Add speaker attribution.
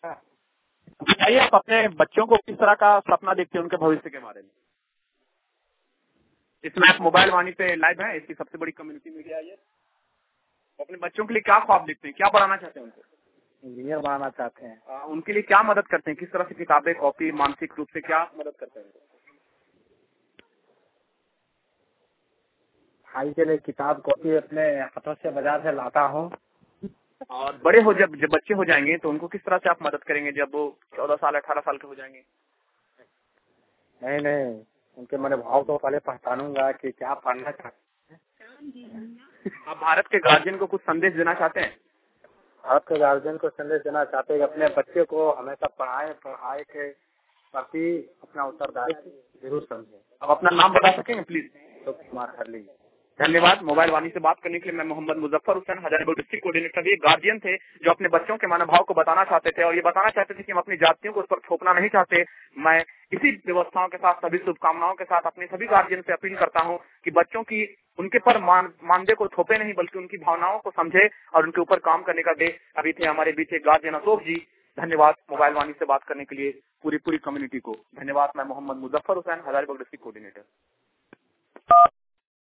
Speaker 1: बताइए आप अपने बच्चों को किस तरह का सपना देखते हैं उनके भविष्य के बारे में। इसमें आप मोबाइल वाणी पे लाइव है, इसकी सबसे बड़ी कम्युनिटी मीडिया है ये। अपने बच्चों के लिए क्या ख्वाब देखते हैं, क्या बनाना चाहते हैं उनको?
Speaker 2: इंजीनियर बनाना चाहते हैं।
Speaker 1: उनके लिए क्या मदद करते हैं, किस तरह से किताबें, कॉपी, मानसिक रूप से क्या मदद करते हैं?
Speaker 2: भाई के लिए किताब कॉपी अपने हाथों से बाजार से लाता हूँ।
Speaker 1: और बड़े हो जब बच्चे हो जाएंगे तो उनको किस तरह से आप मदद करेंगे जब वो 14 साल 18 साल के हो जाएंगे?
Speaker 2: नहीं, उनके मनोभाव को पहले पहचानूंगा कि क्या पढ़ना चाहते हैं।
Speaker 1: आप भारत के गार्जियन को कुछ संदेश देना चाहते हैं?
Speaker 2: भारत के गार्जियन को संदेश देना चाहते हैं कि अपने बच्चे को हमेशा पढ़ाई के प्रति अपना उत्तरदायित्व जरूर समझे।
Speaker 1: अब अपना नाम बता सकेंगे प्लीज?
Speaker 2: कुमार हरली।
Speaker 1: धन्यवाद। मोबाइल वाणी से बात करने के लिए मैं मोहम्मद मुजफ्फर हुसैन, हजारीबाग डिस्ट्रिक्ट कोऑर्डिनेटर। ये गार्जियन थे जो अपने बच्चों के मनोभाव को बताना चाहते थे और ये बताना चाहते थे कि हम अपनी जातियों को उस पर थोपना नहीं चाहते। मैं इसी व्यवस्थाओं के साथ, सभी शुभकामनाओं के साथ अपने सभी गार्जियन से अपील करता हूँ कि बच्चों की उनके पर मानदेय को थोपे नहीं, बल्कि उनकी भावनाओं को समझे और उनके ऊपर काम करने का दे। अभी थे हमारे बीच एक गार्जियन अशोक जी। धन्यवाद मोबाइल वाणी से बात करने के लिए पूरी कम्युनिटी को धन्यवाद। मैं मोहम्मद मुजफ्फर हुसैन, हजारीबाग डिस्ट्रिक्ट कोऑर्डिनेटर।